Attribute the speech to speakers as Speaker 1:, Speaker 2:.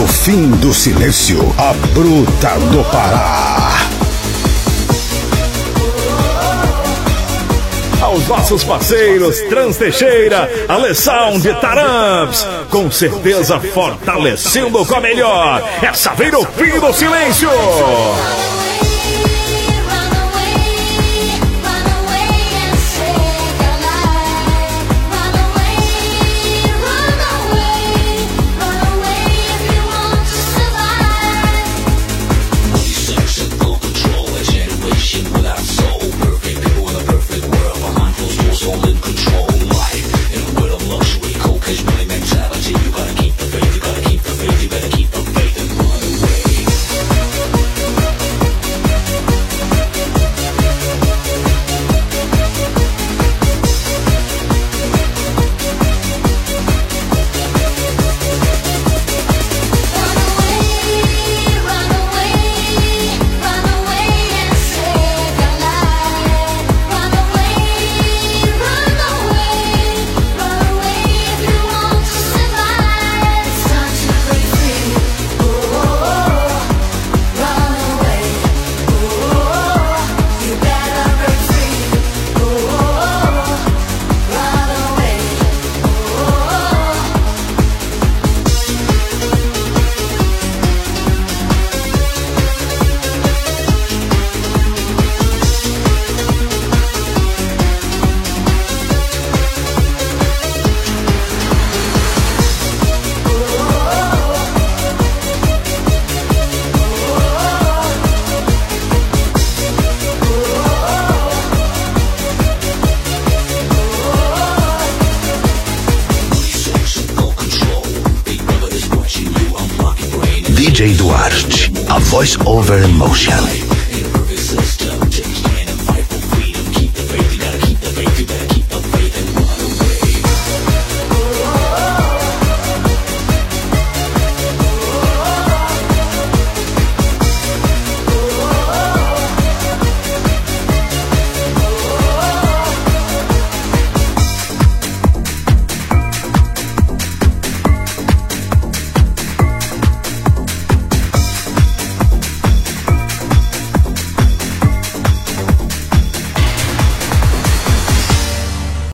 Speaker 1: No fim do silêncio, a Bruta do Pará.
Speaker 2: Aos nossos parceiros Trans Teixeira, Alessound e Taramps, com certeza fortalecendo com a melhor. Essa vem no fim do silêncio.
Speaker 1: DJ Duarte, a voice over emotion.